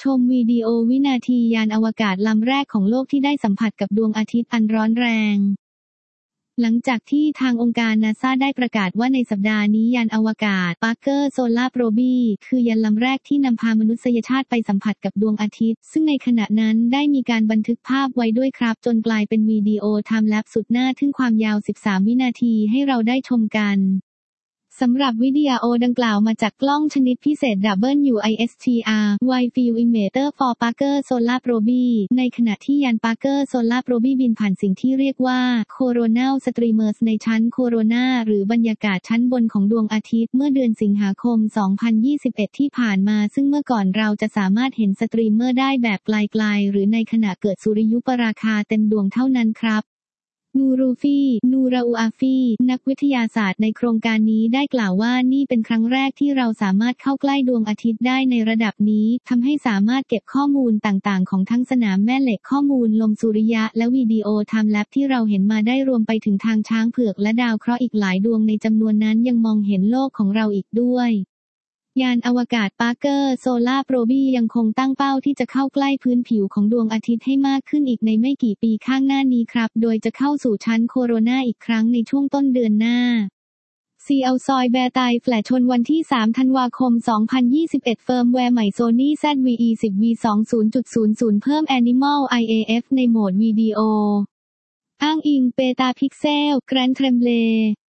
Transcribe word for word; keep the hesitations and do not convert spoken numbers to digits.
ชมวิดีโอวินาทียานอวกาศลำแรกของโลกที่ได้สัมผัสกับดวงอาทิตย์อันร้อนแรงหลังจากที่ทางองค์การนาซาได้ประกาศว่าในสัปดาห์นี้ยานอวกาศ Parker Solar Probe คือยานลำแรกที่นำพามนุษยชาติไปสัมผัสกับดวงอาทิตย์ซึ่งในขณะนั้นได้มีการบันทึกภาพไว้ด้วยครับจนกลายเป็นวิดีโอไทม์แลปสุดน่าทึ่งความยาวสิบสามวินาทีให้เราได้ชมกันสำหรับวิดีโอดังกล่าวมาจากกล้องชนิดพิเศษ ดับเบิลยู ไอ เอส ที อาร์ Wide Field Emitter for Parker Solar Probe ในขณะที่ยาน Parker Solar Probe บินผ่านสิ่งที่เรียกว่า Coronal Streamers ในชั้นโคโรนาหรือบรรยากาศชั้นบนของดวงอาทิตย์เมื่อเดือนสิงหาคม สองพันยี่สิบเอ็ด ที่ผ่านมาซึ่งเมื่อก่อนเราจะสามารถเห็นสตรีมเมอร์ได้แบบไกลๆหรือในขณะเกิดสุริยุปราคาเต็มดวงเท่านั้นครับนูรูฟีนูราอูอาฟีนักวิทยาศาสตร์ในโครงการนี้ได้กล่าวว่านี่เป็นครั้งแรกที่เราสามารถเข้าใกล้ดวงอาทิตย์ได้ในระดับนี้ทำให้สามารถเก็บข้อมูลต่างๆของทั้งสนามแม่เหล็กข้อมูลลมสุริยะและวิดีโอไทม์แลปที่เราเห็นมาได้รวมไปถึงทางช้างเผือกและดาวเคราะห์อีกหลายดวงในจำนวนนั้นยังมองเห็นโลกของเราอีกด้วยยานอวกาศ Parker Solar Probe ยังคงตั้งเป้าที่จะเข้าใกล้พื้นผิวของดวงอาทิตย์ให้มากขึ้นอีกในไม่กี่ปีข้างหน้านี้ครับโดยจะเข้าสู่ชั้นโคโรนาอีกครั้งในช่วงต้นเดือนหน้า ซี แอล ซอยแบร์ไตแฟลชชนวันที่สามธันวาคมสองพันยี่สิบเอ็ดเฟิร์มแวร์ใหม่ Sony แซด วี อี สิบ วี สอง ศูนย์ จุด ศูนย์ ศูนย์ เพิ่ม Animal ไอ เอ เอฟ ในโหมดวิดีโออ้างอิงเบต้าพิกเซลแกรนด์เทรมเบล